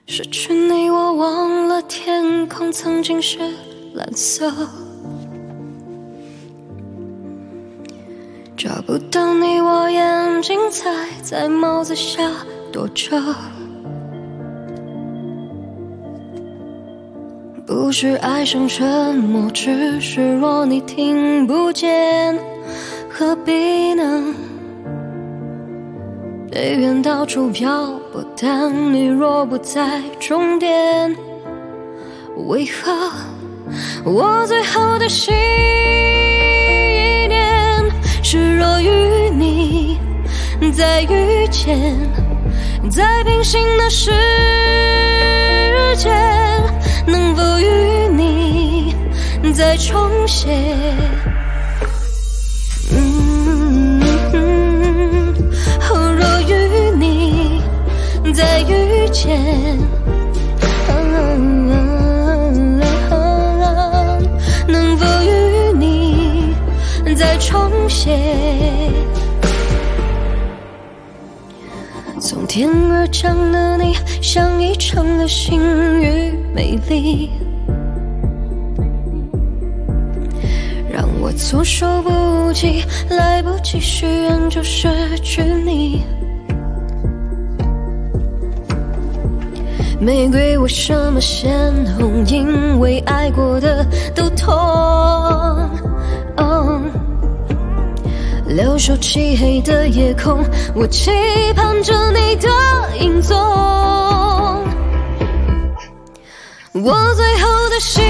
失去你，我忘了天空曾经是蓝色，找不到你，我眼睛才在帽子下躲着。不是爱上沉默，只是若你听不见，何必呢？飞远到处漂泊，但你若不在终点，为何我最后的信念是若与你再遇见，在平行的世界，能否与你再重写？若与你再遇见，能否与你再重写？从天而降的你，像一场流星雨，美丽，让我措手不及，来不及许愿就失去你。玫瑰为什么鲜红？因为爱过的都痛。留守漆黑的夜空，我期盼着你的影踪。我最后的信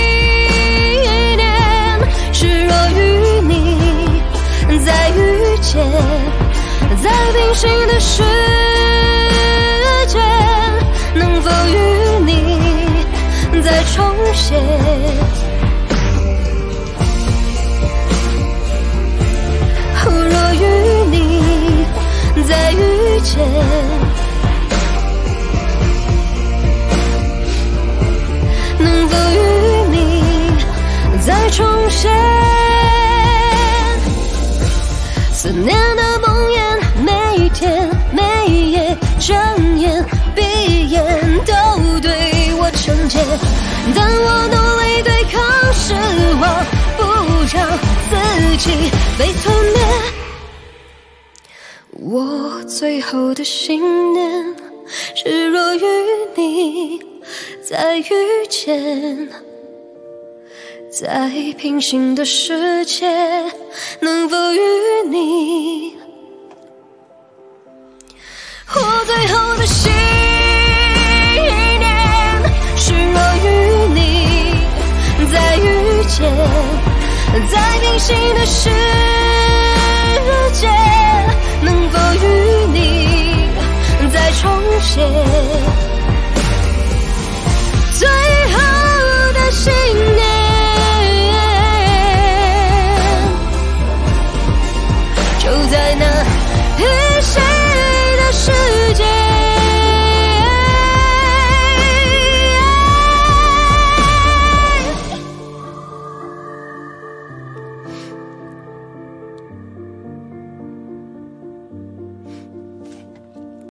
念是，若与你再遇见，在平行的世界，能否与你再重写？若与你再遇见，能否与你再重现？思念的梦魇，每一天每一夜，睁眼闭眼都对我惩戒，但我努力对抗失望，不让自己被吞灭。我最后的信念是，若与你再遇见，在平行的世界，能否与你？我最后的信念是，若与你再遇见，在平行的世界，能否与你再重写？